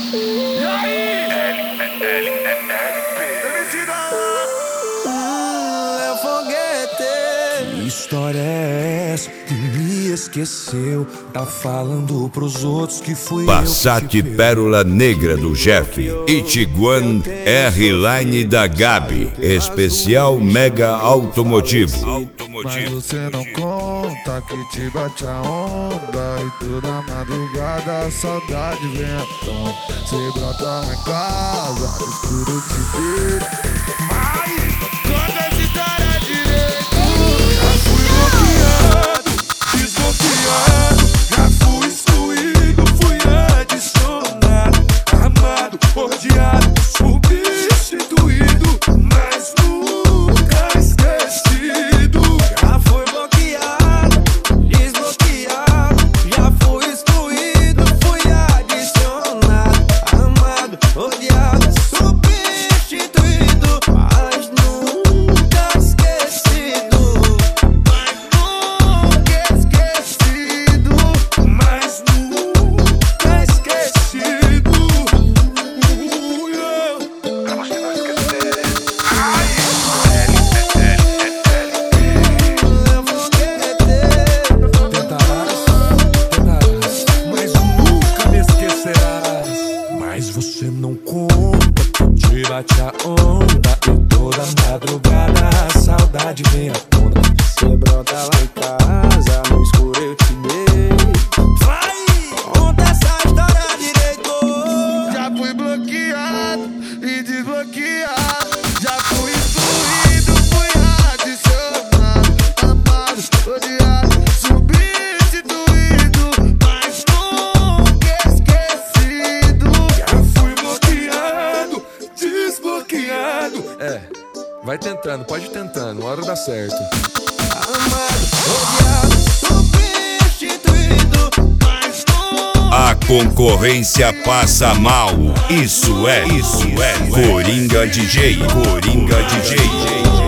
E aí? É foguete. Que história é essa que me esqueceu? Tá falando pros outros que fui Passat eu que Pérola Negra do Jeff e Tiguan R-Line da Gabi. Especial Mega Automotivo. Mas você não conta que te bate a onda e toda madrugada a saudade vem à tona. Você brota lá em casa, no escuro te ver. Mas conta essa história direito. Já fui bloqueado, desbloqueado, já fui excluído, fui adicionado, amado, odiado, substituído, mas nunca esquecido. Já fui bloqueado, desbloqueado, já fui excluído, fui adicionado, amado, odiado, substituído, mas nunca esquecido. Mas nunca esquecido. Pra você não esquecer. tentarás, mas nunca me esquecerás. Mas você não conta que te bate a onda e toda madrugada a saudade vem à tona. Você brota lá em casa, no escuro eu te dei. Vai, conta essa história direito. Já fui bloqueado e desbloqueado, já fui excluído, fui adicionado, amado, odiado, substituído, mas nunca esquecido. Já fui bloqueado, desbloqueado. Vai tentando, pode ir tentando, uma hora dá certo. Amado, odiado, substituído, mas nunca. A concorrência passa mal. Isso é Coringa DJ.